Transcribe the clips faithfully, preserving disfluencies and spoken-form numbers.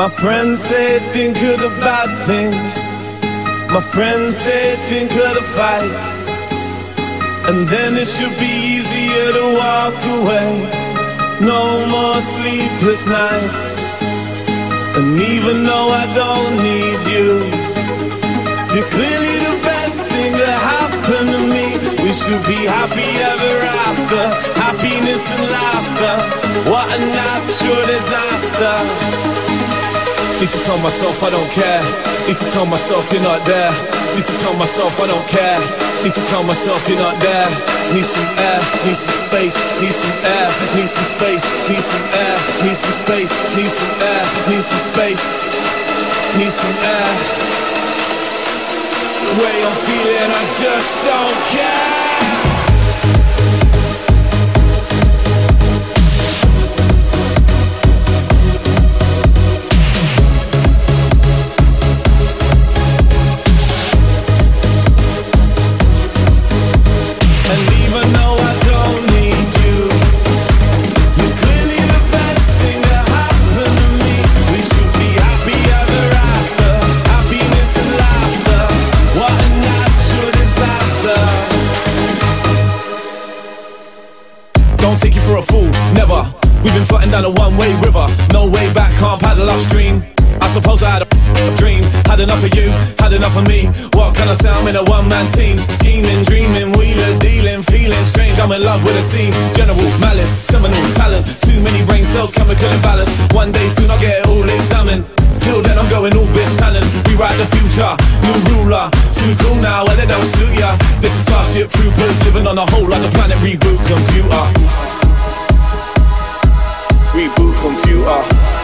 My friends say think of the bad things. My friends say think of the fights. And then it should be easier to walk away. No more sleepless nights. And even though I don't need you, you're clearly the best thing to happen to me. We should be happy ever after. Happiness and laughter. What a natural disaster. Need to tell myself I don't care. Need to tell myself you're not there. Need to tell myself I don't care. Need to tell myself you're not there. Need some air, need some space, need some air, need some space, need some air, need some space, need some air, need some space, need some air. The way I'm feeling, I just don't care. Don't take you for a fool, never. We've been floating down a one-way river. No way back, can't paddle upstream. I suppose I had a, a dream. Had enough of you, had enough of me. What can I say, I'm in a one-man team. Scheming, dreaming, wheeler, dealing, feeling strange. I'm in love with a scene. General malice, seminal talent. Too many brain cells, chemical imbalance. One day soon I'll get it all examined. Till then I'm going all Biff Tannen. Rewrite the future, new ruler. Too cool now, well it don't suit ya. This is Starship Troopers, living on a whole like a planet reboot computer. Reboot computer.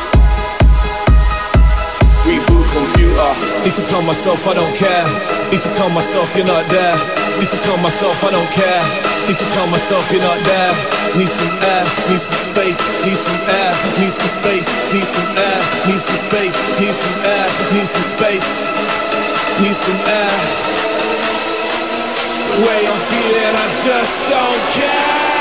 Reboot computer. Need to tell myself I don't care. Need to tell myself you're not there. Need to tell myself I don't care. Need to tell myself you're not there. Need some air, need some space, need some air, need some space, need some air, need some space, need some air, need some space, need some air. The way I'm feeling, I just don't care.